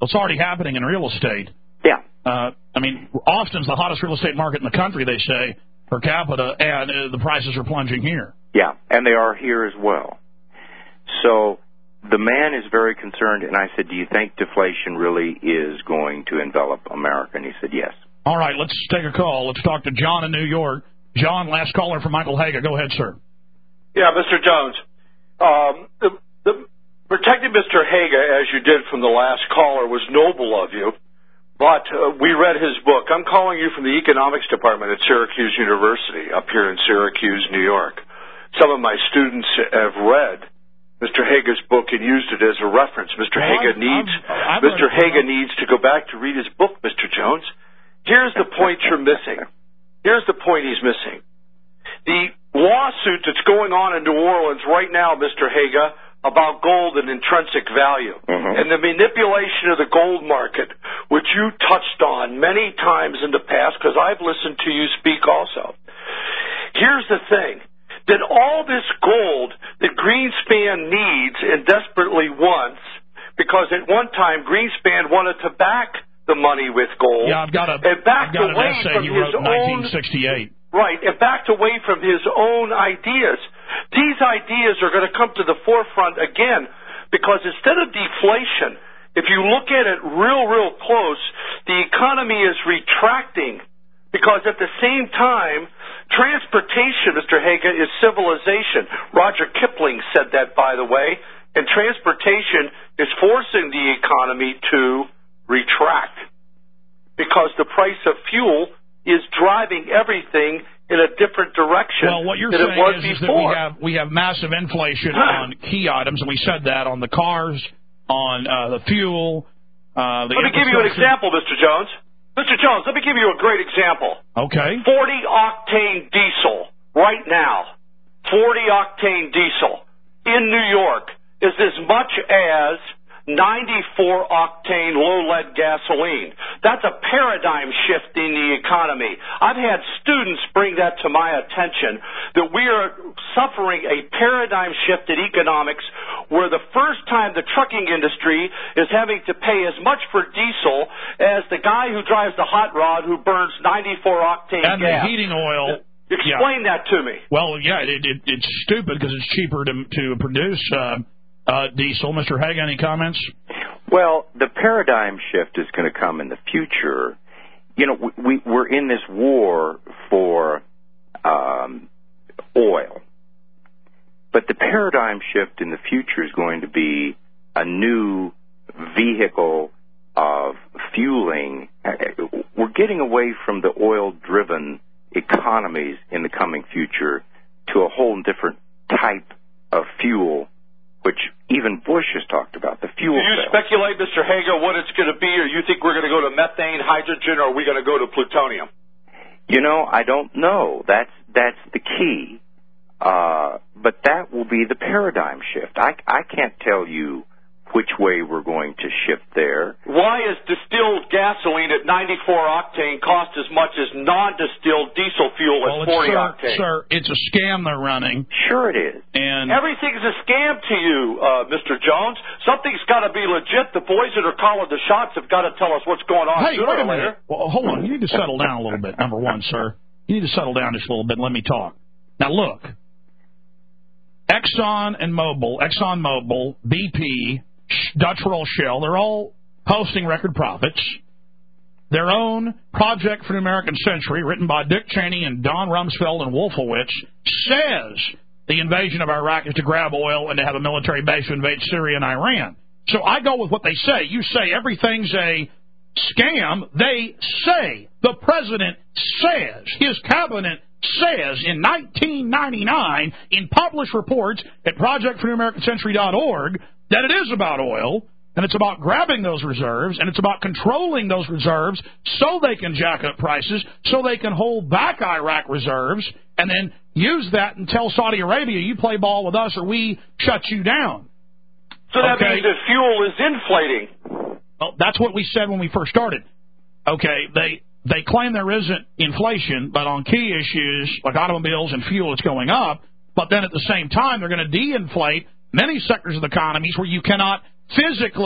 It's already happening in real estate. Yeah. I mean, Austin's the hottest real estate market in the country, they say, per capita, and the prices are plunging here. Yeah, and they are here as well. So the man is very concerned, and I said, do you think deflation really is going to envelop America? And he said, yes. All right, let's take a call. Let's talk to John in New York. John, last caller from Michael Haga. Go ahead, sir. Yeah, Mr. Jones. Protecting Mr. Haga, as you did from the last caller, was noble of you, but we read his book. I'm calling you from the economics department at Syracuse University up here in Syracuse, New York. Some of my students have read Mr. Haga's book and used it as a reference. Mr. Haga needs to go back to read his book, Mr. Jones. Here's the point you're missing. Here's the point he's missing. The lawsuit that's going on in New Orleans right now, Mr. Haga, about gold and intrinsic value, and the manipulation of the gold market, which you touched on many times in the past, because I've listened to you speak also. Here's the thing. That all this gold that Greenspan needs and desperately wants, because at one time Greenspan wanted to back the money with gold. Yeah, I've got an essay he wrote in 1968. Right, and backed away from his own ideas. These ideas are going to come to the forefront again, because instead of deflation, if you look at it real close, the economy is retracting, because at the same time, transportation, Mr. Haga, is civilization. Roger Kipling said that, by the way, and transportation is forcing the economy to retract, because the price of fuel is driving everything in a different direction. Well, what you're than saying it was is before. that we have massive inflation on key items, and we said that on the cars, on the fuel. Let me give you an example, Mr. Jones. Mr. Jones, let me give you a great example. Okay. 40-octane diesel right now. 40-octane diesel in New York is as much as 94-octane low-lead gasoline. That's a paradigm shift in the economy. I've had students bring that to my attention, that we are suffering a paradigm shift in economics where the first time the trucking industry is having to pay as much for diesel as the guy who drives the hot rod who burns 94-octane gas. And the heating oil. Explain that to me. Well, yeah, it's stupid because it's cheaper to produce diesel. Mr. Haga, any comments? Well, the paradigm shift is going to come in the future. You know, we're in this war for oil. But the paradigm shift in the future is going to be a new vehicle of fueling. We're getting away from the oil-driven economies in the coming future to a whole different type of fuel, which even Bush has talked about, the fuel cell. Do you speculate, Mr. Haga, what it's going to be, or you think we're going to go to methane, hydrogen, or are we going to go to plutonium? You know, I don't know. That's the key. But that will be the paradigm shift. I can't tell you which way we're going to shift there. Why is distilled gasoline at 94 octane cost as much as non-distilled diesel fuel at 40 octane? Sir, it's a scam they're running. Sure it is. And everything's a scam to you, Mr. Jones. Something's got to be legit. The boys that are calling the shots have got to tell us what's going on. Hey, wait a minute. Well, hold on. You need to settle down a little bit, number one, sir. You need to settle down just a little bit and let me talk. Now, look. ExxonMobil, BP, Dutch Roll Shell, they're all posting record profits. Their own Project for the American Century, written by Dick Cheney and Don Rumsfeld and Wolfowitz, says the invasion of Iraq is to grab oil and to have a military base to invade Syria and Iran. So I go with what they say. You say everything's a scam. They say, the president says, his cabinet says in 1999 in published reports at projectfortheamericancentury.org that it is about oil, and it's about grabbing those reserves, and it's about controlling those reserves so they can jack up prices, so they can hold back Iraq reserves, and then use that and tell Saudi Arabia, you play ball with us or we shut you down. So that means that fuel is inflating. Well, that's what we said when we first started. Okay, they claim there isn't inflation, but on key issues like automobiles and fuel, it's going up. But then at the same time, they're going to de-inflate many sectors of the economies where you cannot physically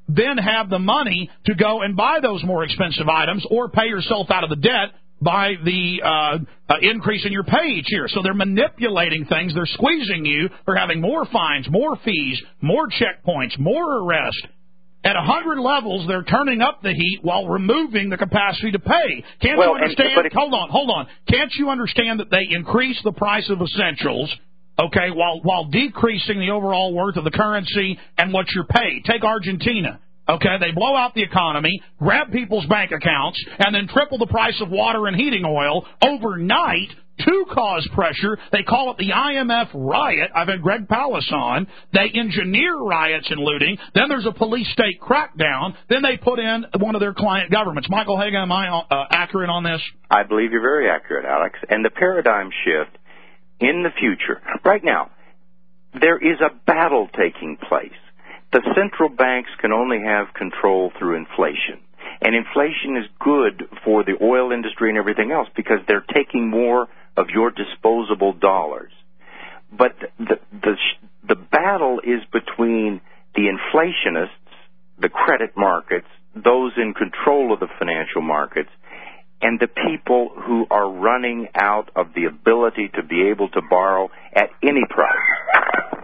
then have the money to go and buy those more expensive items or pay yourself out of the debt by the increase in your pay each year. So they're manipulating things. They're squeezing you. They're having more fines, more fees, more checkpoints, more arrests. At 100 levels, they're turning up the heat while removing the capacity to pay. Can't you understand? Hold on. Can't you understand that they increase the price of essentials, okay, while decreasing the overall worth of the currency and what you're paid? Take Argentina. Okay, they blow out the economy, grab people's bank accounts, and then triple the price of water and heating oil overnight to cause pressure. They call it the IMF riot. I've had Greg Pallas on. They engineer riots and looting. Then there's a police-state crackdown. Then they put in one of their client governments. Michael Haga, am I accurate on this? I believe you're very accurate, Alex. And the paradigm shift in the future, right now, there is a battle taking place. The central banks can only have control through inflation. And inflation is good for the oil industry and everything else because they're taking more of your disposable dollars. But the battle is between the inflationists, the credit markets, those in control of the financial markets, and the people who are running out of the ability to be able to borrow at any price.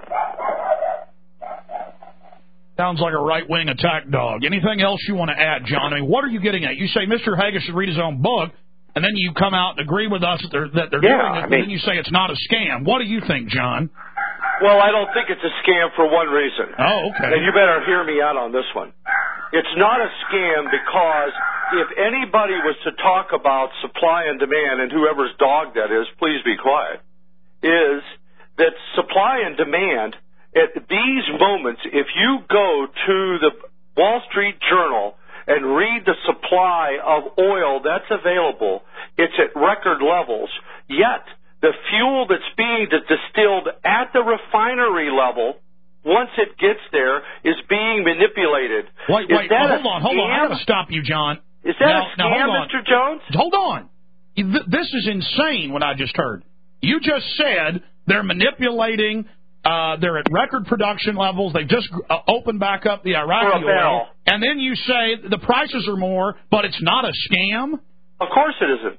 Sounds like a right-wing attack dog. Anything else you want to add, John? I mean, what are you getting at? You say Mr. Haga should read his own book, and then you come out and agree with us that they're doing it, but then you say it's not a scam. What do you think, John? Well, I don't think it's a scam for one reason. Oh, okay. And you better hear me out on this one. It's not a scam because if anybody was to talk about supply and demand, and whoever's dog that is, please be quiet, is that supply and demand, at these moments, if you go to the Wall Street Journal and read the supply of oil that's available, it's at record levels. Yet, the fuel that's being distilled at the refinery level, once it gets there, is being manipulated. Wait, hold on. I got to stop you, John. Is that a scam, Mr. Jones? Hold on. This is insane what I just heard. You just said they're manipulating. They're at record production levels. They just opened back up the Iraqi oil. And then you say the prices are more, but it's not a scam? Of course it isn't.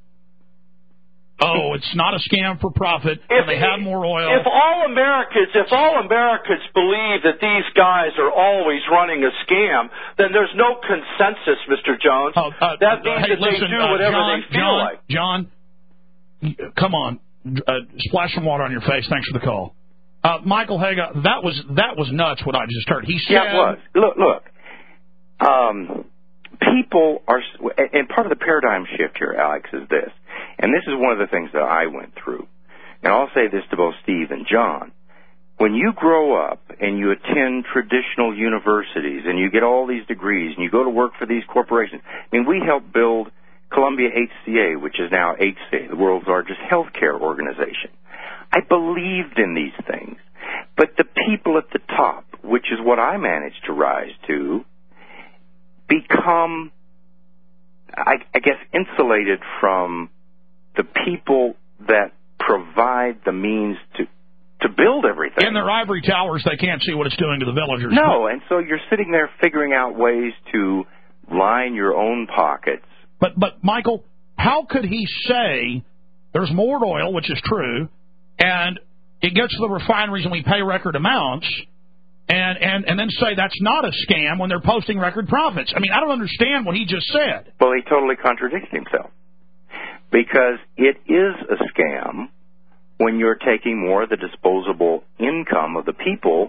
Oh, it's not a scam for profit, and they have more oil. If all Americans believe that these guys are always running a scam, then there's no consensus, Mr. Jones. That means that they do whatever they feel like. John, come on. Splash some water on your face. Thanks for the call. Michael Haga, that was nuts what I just heard. He said, yeah, it was. Look. People are, and part of the paradigm shift here, Alex, is this, and this is one of the things that I went through, and I'll say this to both Steve and John. When you grow up and you attend traditional universities and you get all these degrees and you go to work for these corporations, I mean, we helped build Columbia HCA, which is now HCA, the world's largest healthcare organization. I believed in these things, but the people at the top, which is what I managed to rise to, become, I guess, insulated from the people that provide the means to build everything. In their ivory towers, they can't see what it's doing to the villagers. No, and so you're sitting there figuring out ways to line your own pockets. But Michael, how could he say there's more oil, which is true, and it gets to the refineries and we pay record amounts, and then say that's not a scam when they're posting record profits? I mean, I don't understand what he just said. Well, he totally contradicted himself. Because it is a scam when you're taking more of the disposable income of the people,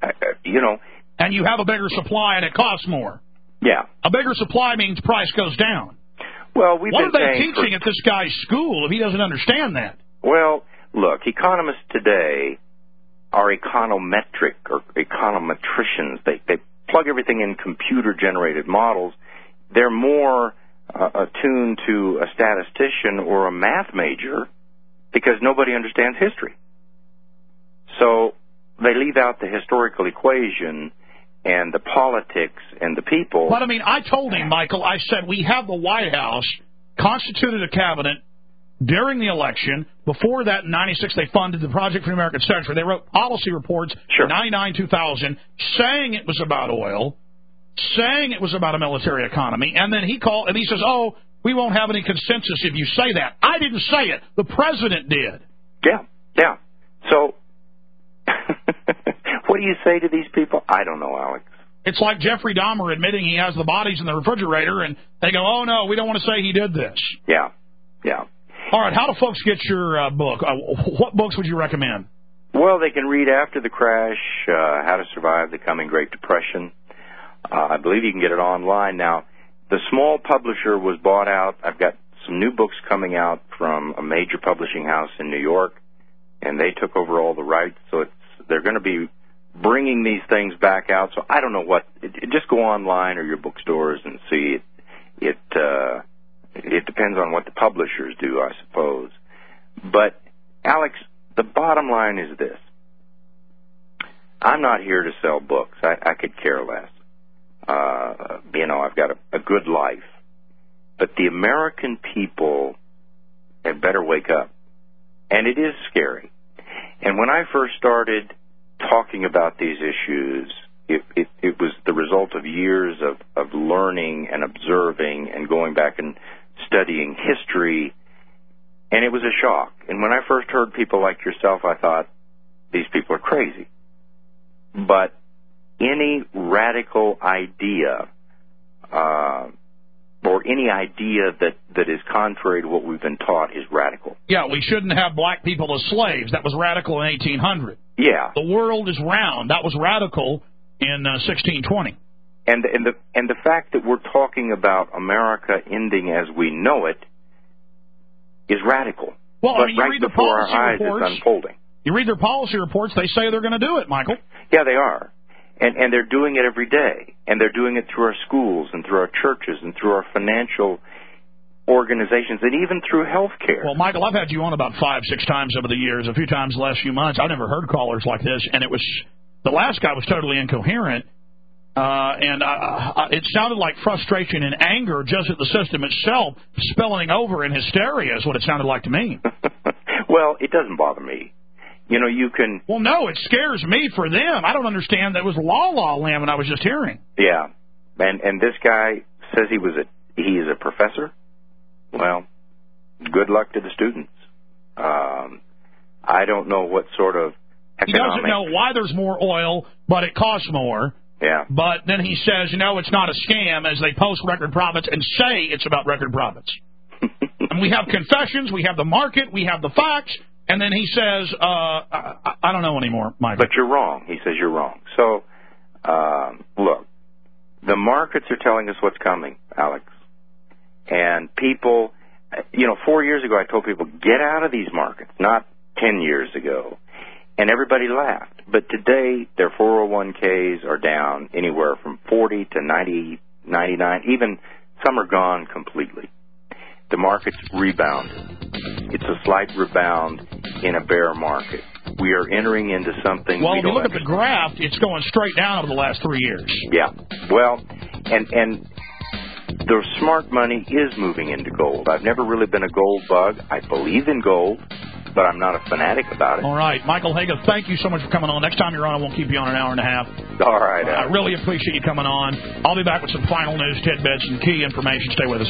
And you have a bigger supply and it costs more. Yeah. A bigger supply means price goes down. Well, what are they teaching at this guy's school if he doesn't understand that? Well, look, economists today are econometric or econometricians. They plug everything in computer-generated models. They're more attuned to a statistician or a math major because nobody understands history. So they leave out the historical equation and the politics and the people. But, I mean, I told him, Michael, I said we have the White House constituted a cabinet during the election. Before that, in 96, they funded the Project for the American Century. They wrote policy reports in 99, 2000, saying it was about oil. saying it was about a military economy, and then he called and he says, "Oh, we won't have any consensus if you say that." I didn't say it. The president did. Yeah. So, what do you say to these people? I don't know, Alex. It's like Jeffrey Dahmer admitting he has the bodies in the refrigerator, and they go, "Oh, no, we don't want to say he did this." Yeah. All right, how do folks get your book? What books would you recommend? Well, they can read After the Crash, How to Survive the Coming Great Depression. I believe you can get it online. Now, the small publisher was bought out. I've got some new books coming out from a major publishing house in New York, and they took over all the rights, so they're going to be bringing these things back out. So I don't know what. Just go online or your bookstores and see it. It depends on what the publishers do, I suppose. But, Alex, the bottom line is this. I'm not here to sell books. I could care less. I've got a good life. But the American people had better wake up. And it is scary. And when I first started talking about these issues, it was the result of years of learning and observing and going back and studying history, and it was a shock. And when I first heard people like yourself, I thought, these people are crazy. But any radical idea, or any idea that is contrary to what we've been taught is radical. Yeah, we shouldn't have black people as slaves. That was radical in 1800. Yeah. The world is round. That was radical in 1620. And the fact that we're talking about America ending as we know it is radical. Well, but I mean, you right read the before our eyes, reports, it's unfolding. You read their policy reports, they say they're going to do it, Michael. Yeah, they are. And they're doing it every day. And they're doing it through our schools and through our churches and through our financial organizations and even through health care. Well, Michael, I've had you on about 5-6 times over the years, a few times the last few months. I've never heard callers like this, and the last guy was totally incoherent. It sounded like frustration and anger just at the system itself spilling over in hysteria is what it sounded like to me. Well, it doesn't bother me. You can... Well, no, it scares me for them. I don't understand. That was la land when I was just hearing. Yeah. And this guy says he is a professor. Well, good luck to the students. I don't know what sort of economic... He doesn't know why there's more oil, but it costs more. Yeah. But then he says, it's not a scam as they post record profits and say it's about record profits. And we have confessions, we have the market, we have the facts, and then he says, I don't know anymore, Michael. But you're wrong. He says you're wrong. So, look, the markets are telling us what's coming, Alex. And people, 4 years ago I told people, get out of these markets, not 10 years ago. And everybody laughed. But today, their 401ks are down anywhere from 40 to 90, 99. Even some are gone completely. The market's rebounded. It's a slight rebound in a bear market. We are entering into something. Well, if you look at the graph, it's going straight down over the last 3 years. Yeah. Well, and the smart money is moving into gold. I've never really been a gold bug. I believe in gold, but I'm not a fanatic about it. All right. Michael Haga, thank you so much for coming on. Next time you're on, I won't keep you on an hour and a half. All right. I really appreciate you coming on. I'll be back with some final news, tidbits, and key information. Stay with us.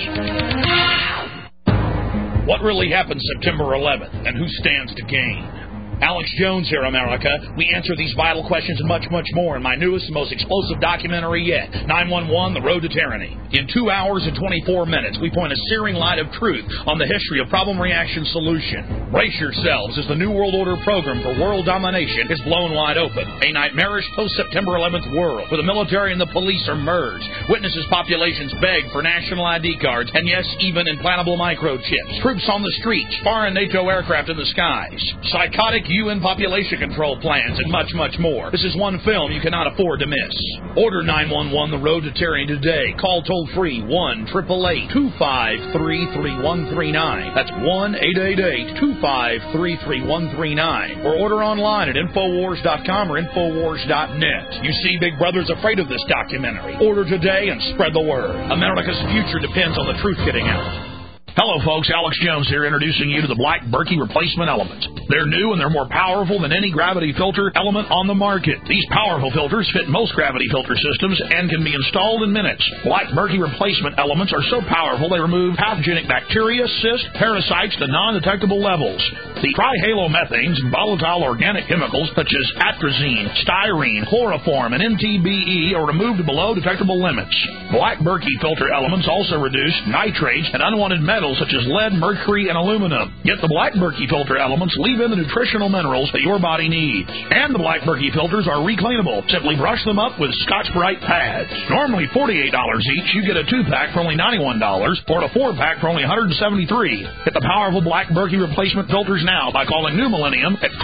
What really happened September 11th, and who stands to gain? Alex Jones here, America. We answer these vital questions and much, much more in my newest and most explosive documentary yet, 911, The Road to Tyranny. In 2 hours and 24 minutes, we point a searing light of truth on the history of problem, reaction, solution. Brace yourselves as the New World Order program for world domination is blown wide open. A nightmarish post-September 11th world where the military and the police are merged. Witnesses populations beg for national ID cards and, yes, even implantable microchips. Troops on the streets, foreign NATO aircraft in the skies. Psychotic UN population control plans, and much, much more. This is one film you cannot afford to miss. Order 911 The Road to Tyranny today. Call toll-free 1-888-253-3139. That's 1-888-253-3139. Or order online at Infowars.com or Infowars.net. You see, Big Brother's afraid of this documentary. Order today and spread the word. America's future depends on the truth getting out. Hello, folks. Alex Jones here, introducing you to the Black Berkey Replacement Element. They're new and they're more powerful than any gravity filter element on the market. These powerful filters fit most gravity filter systems and can be installed in minutes. Black Berkey Replacement Elements are so powerful they remove pathogenic bacteria, cysts, parasites to non-detectable levels. The trihalomethanes and volatile organic chemicals such as atrazine, styrene, chloroform, and NTBE are removed below detectable limits. Black Berkey filter elements also reduce nitrates and unwanted metals such as lead, mercury, and aluminum. Yet the Black Berkey filter elements leave in the nutritional minerals that your body needs. And the Black Berkey filters are recleanable. Simply brush them up with Scotch-Brite pads. Normally $48 each, you get a 2-pack for only $91 or a 4-pack for only $173. Get the powerful Black Berkey replacement filters now by calling New Millennium at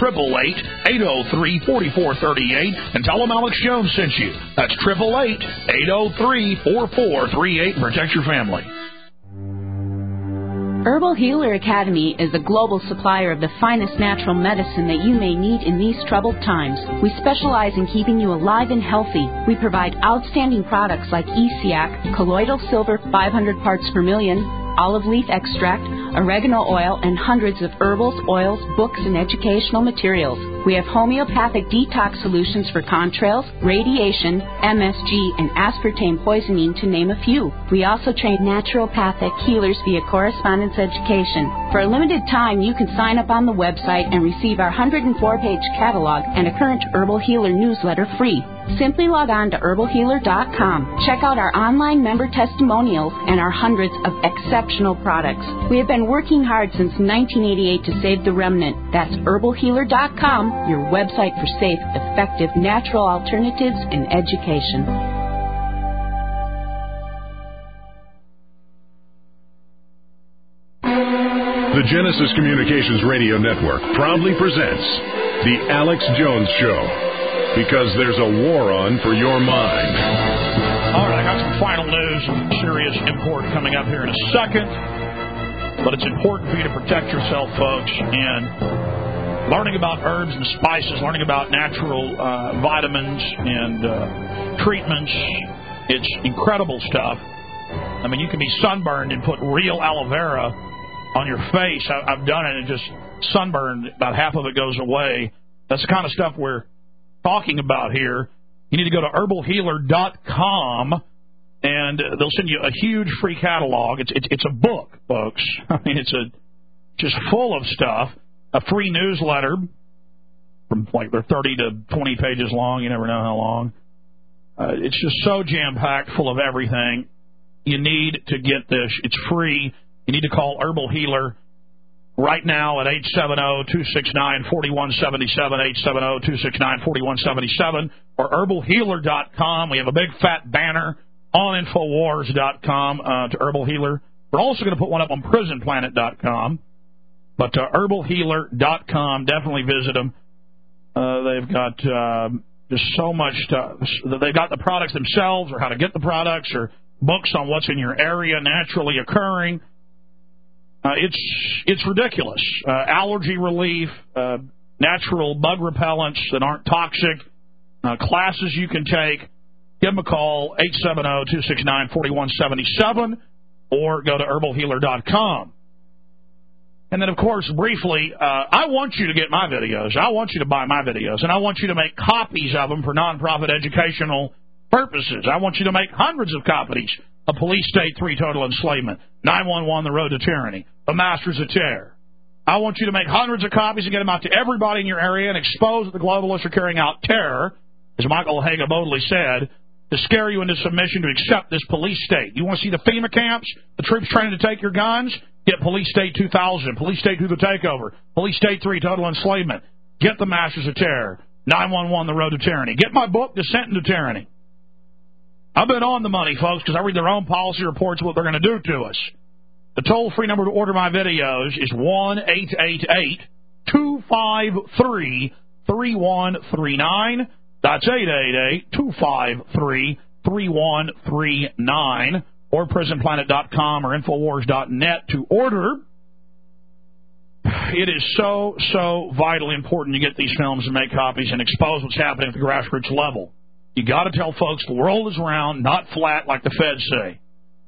888-803-4438 and tell them Alex Jones sent you. That's 888-803-4438 and protect your family. Herbal Healer Academy is a global supplier of the finest natural medicine that you may need in these troubled times. We specialize in keeping you alive and healthy. We provide outstanding products like ESEAC, colloidal silver 500 parts per million, olive leaf extract, oregano oil, and hundreds of herbals, oils, books, and educational materials. We have homeopathic detox solutions for contrails, radiation, MSG, and aspartame poisoning, to name a few. We also train naturopathic healers via correspondence education. For a limited time, you can sign up on the website and receive our 104-page catalog and a current Herbal Healer newsletter free. Simply log on to herbalhealer.com. Check out our online member testimonials and our hundreds of exceptional products. We have been working hard since 1988 to save the remnant. That's herbalhealer.com, your website for safe, effective, natural alternatives in education. The Genesis Communications Radio Network proudly presents The Alex Jones Show. Because there's a war on for your mind. All right, I got some final news and serious import coming up here in a second. But it's important for you to protect yourself, folks. And learning about herbs and spices, learning about natural vitamins and treatments, it's incredible stuff. I mean, you can be sunburned and put real aloe vera on your face. I've done it and just sunburned. About half of it goes away. That's the kind of stuff we're talking about here. You need to go to herbalhealer.com and they'll send you a huge free catalog. It's a book, folks. I mean, it's just full of stuff. A free newsletter from like they're 30 to 20 pages long. You never know how long. It's just so jam-packed, full of everything. You need to get this. It's free. You need to call Herbal Healer right now at 870-269-4177, 870-269-4177, or herbalhealer.com. We have a big fat banner on Infowars.com to Herbal Healer. We're also going to put one up on prisonplanet.com. But herbalhealer.com, definitely visit them. They've got just so much stuff. They've got the products themselves, or how to get the products, or books on what's in your area naturally occurring. It's ridiculous. Allergy relief, natural bug repellents that aren't toxic, classes you can take. Give them a call, 870-269-4177, or go to herbalhealer.com. And then, of course, briefly, I want you to get my videos. I want you to buy my videos, and I want you to make copies of them for nonprofit educational purposes. I want you to make hundreds of copies of Police State 3 Total Enslavement, 911 The Road to Tyranny, The Masters of Terror. I want you to make hundreds of copies and get them out to everybody in your area and expose that the globalists are carrying out terror, as Michael Haga boldly said, to scare you into submission to accept this police state. You want to see the FEMA camps, the troops training to take your guns? Get Police State 2000, Police State 2 The Takeover, Police State 3 Total Enslavement. Get The Masters of Terror, 911 The Road to Tyranny. Get my book, Descent into Tyranny. I've been on the money, folks, because I read their own policy reports of what they're going to do to us. The toll-free number to order my videos is 1-888-253-3139. That's 888-253-3139. Or prisonplanet.com or Infowars.net to order. It is so, so vitally important to get these films and make copies and expose what's happening at the grassroots level. You got to tell folks the world is round, not flat like the feds say.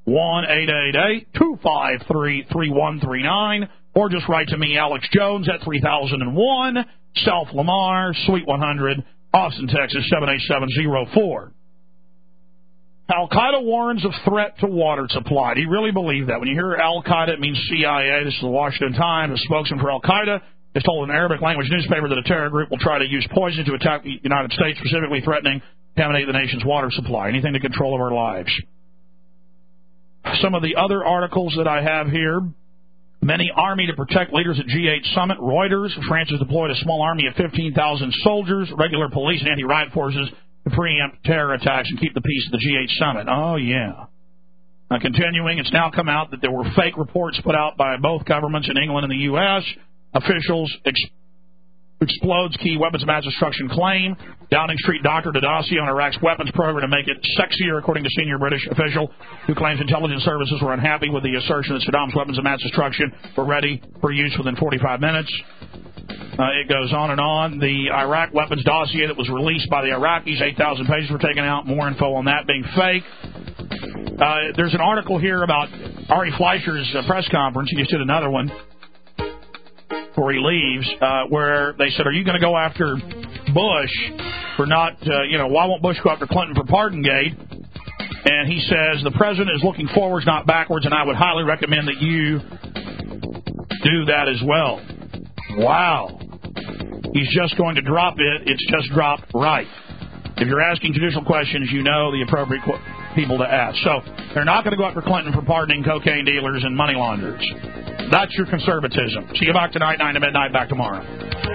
1-888-253-3139, or just write to me, Alex Jones, at 3001 South Lamar, Suite 100, Austin, Texas, 78704. Al-Qaeda warns of threat to water supply. Do you really believe that? When you hear Al-Qaeda, it means CIA. This is the Washington Times. A spokesman for Al-Qaeda has told an Arabic-language newspaper that a terror group will try to use poison to attack the United States, specifically threatening to contaminate the nation's water supply, anything to control of our lives. Some of the other articles that I have here. Many army to protect leaders at G8 summit. Reuters, France has deployed a small army of 15,000 soldiers, regular police, and anti-riot forces to preempt terror attacks and keep the peace at the G8 summit. Oh, yeah. Now, continuing, it's now come out that there were fake reports put out by both governments in England and the U.S. Officials explodes key weapons of mass destruction claim. Downing Street doctor did dossier on Iraq's weapons program to make it sexier, according to senior British official who claims intelligence services were unhappy with the assertion that Saddam's weapons of mass destruction were ready for use within 45 minutes. It goes on and on. The Iraq weapons dossier that was released by the Iraqis, 8,000 pages were taken out. More info on that being fake. There's an article here about Ari Fleischer's press conference. He just did another one before he leaves, where they said, are you going to go after Bush for not, why won't Bush go after Clinton for Pardongate? And he says, the president is looking forwards, not backwards, and I would highly recommend that you do that as well. Wow. He's just going to drop it. It's just dropped right. If you're asking judicial questions, you know the appropriate people to ask. So they're not going to go after Clinton for pardoning cocaine dealers and money launderers. That's your conservatism. See you back tonight, 9 to midnight, back tomorrow.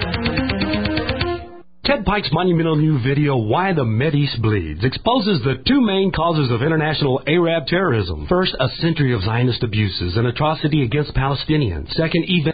Ted Pike's monumental new video, Why the Mideast Bleeds, exposes the two main causes of international Arab terrorism. First, a century of Zionist abuses and atrocity against Palestinians. Second,